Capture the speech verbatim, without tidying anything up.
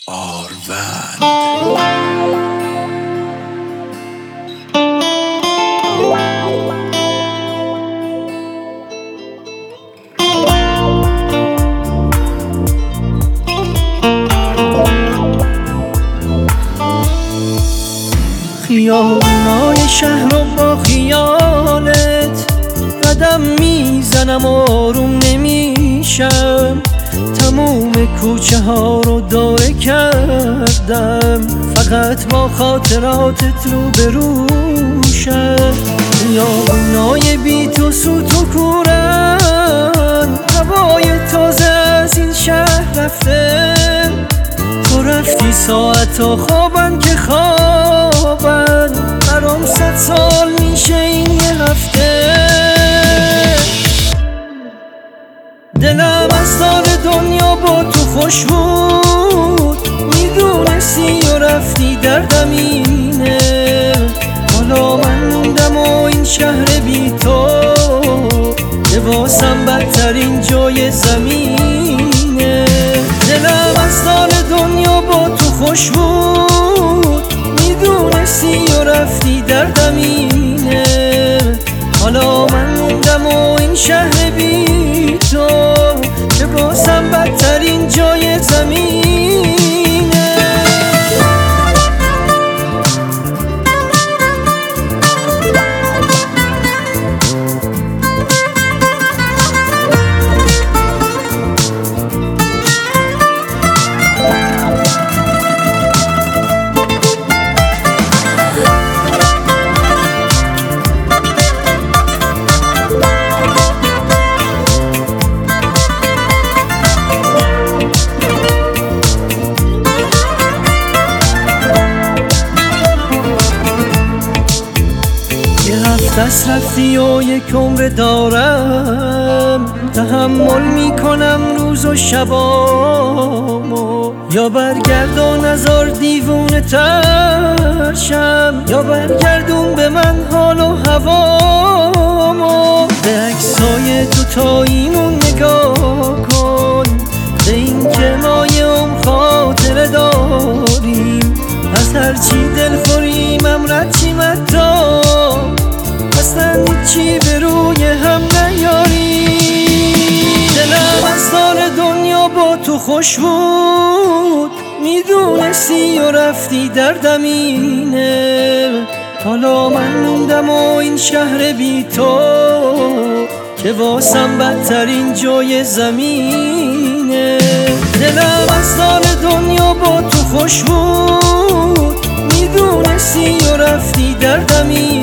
آروند خیابونای شهر رو با خیالت قدم میزنم آروم نمیشم، تموم کوچه ها رو داره کردم فقط با خاطراتت رو بروشم. خیابونای بی تو سوت و کورن، هوای تازه از این شهر رفته، تو رفتی ساعتا خوابن که خوابن، برام صد سال میشه این یه هفته. دلم از دار دنیا با تو خوش بود، میدونستی و رفتی دردم اینه، حالا من موندم و این شهر بی تو لباسم بدترین جای زمینه. دلم از دار دنیا با تو خوش بود، میدونستی و رفتی دردم اینه، حالا من موندم و این شهر بی تو لباسم بدترین جای زمینه. دست رفتی و یک عمر دارم، تحمل میکنم روز و شبامو، یا برگردون نزار دیوونه ترشم، یا برگردون به من حال و هوامو. به عکسای دوتاییمون نگاه کن، به این که ما یه عمر خاطره داریم، از هرچی دل خوریم رد چیم حتی اصلا چی به روی هم نیاری. دلم از دار دنیا با تو خوش بود، میدونستی و رفتی دردم اینه، حالا من موندم و این شهر بی تو که واسم بدترین جای زمینه. دلم از دار دنیا با تو خوش بود، میدونستی و رفتی دردم اینه،